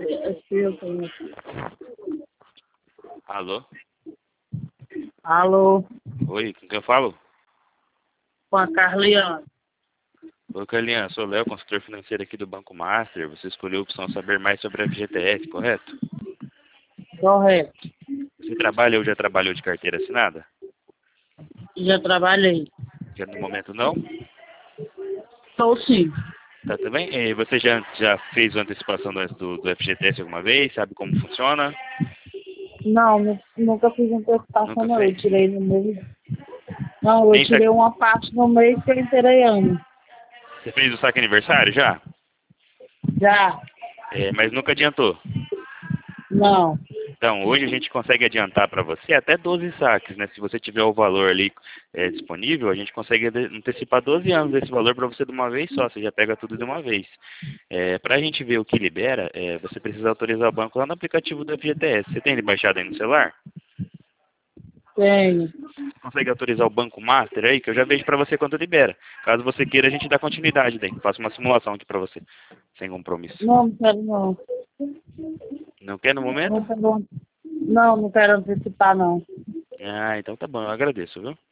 Eu tenho aqui. Alô? Alô, Oi, com quem eu falo? com a Carliana. Oi, Carlinhos, sou o Léo, consultor financeiro aqui do Banco Master. Você escolheu a opção saber mais sobre a FGTS, correto? Correto. Você trabalha ou já trabalhou de carteira assinada? Já trabalhei. Já no momento não? Estou sim. Tá tudo bem? E você já fez uma antecipação do FGTS alguma vez? Sabe como funciona? Não, nunca fiz antecipação, Nunca não. Eu fez? tirei no mês. Não, eu Nem tirei uma parte no mês que eu inteirei ano. Você fez o saque aniversário já? Já? Mas nunca adiantou. Não. Então, hoje a gente consegue adiantar para você até 12 saques, né? Se você tiver o valor ali disponível, a gente consegue antecipar 12 anos desse valor para você de uma vez só. Você já pega tudo de uma vez. Para a gente ver o que libera, você precisa autorizar o banco lá no aplicativo do FGTS. Você tem ele baixado aí no celular? Tenho. Você consegue autorizar o Banco Master aí, que eu já vejo para você quando libera. Caso você queira, a gente dá continuidade daí. Faço uma simulação aqui para você, sem compromisso. Não, não quero não. Não quer no momento? Não quero antecipar, não. Ah, então tá bom, eu agradeço, viu?